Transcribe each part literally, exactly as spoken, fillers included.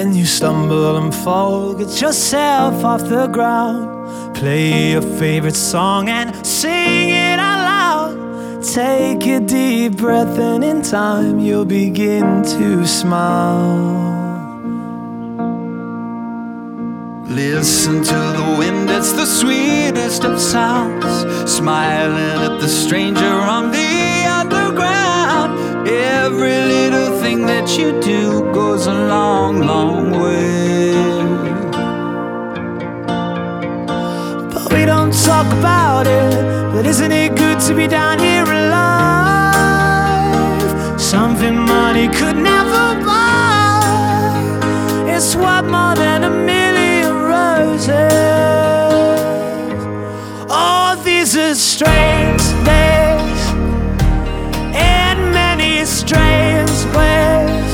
When you stumble and fall, get yourself off the ground. Play your favorite song and sing it out loud. Take a deep breath and in time you'll begin to smile. Listen to the wind, it's the sweetest of sounds. Smiling at the stranger on the underground. Every little thing that you do goes a long, long way. But we don't talk about it, but isn't it good to be down here alive? Something money could never buy. It's worth more than a million roses. Oh, these are strange days in many strange ways.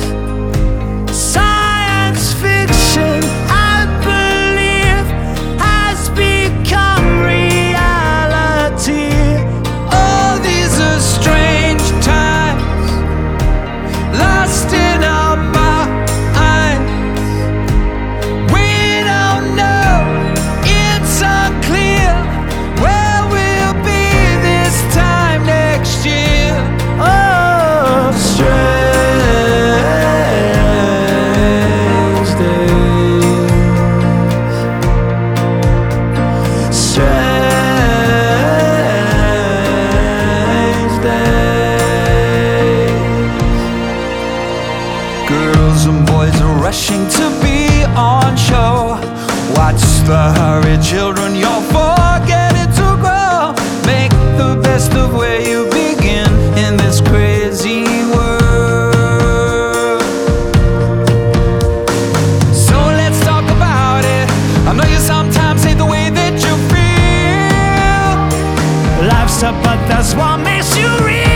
Science fiction, I believe, has become reality. Oh, these are strange times, lost in our minds. We don't know, it's unclear where we'll be this time next year. Oh, strange days, strange days. Girls and boys are rushing to be on show. Watch the hurried children, you're forgetting to grow. Make the best of where you begin in this crazy world. So let's talk about it. I know you sometimes hate the way that you feel. Life's tough, but that's what makes you real.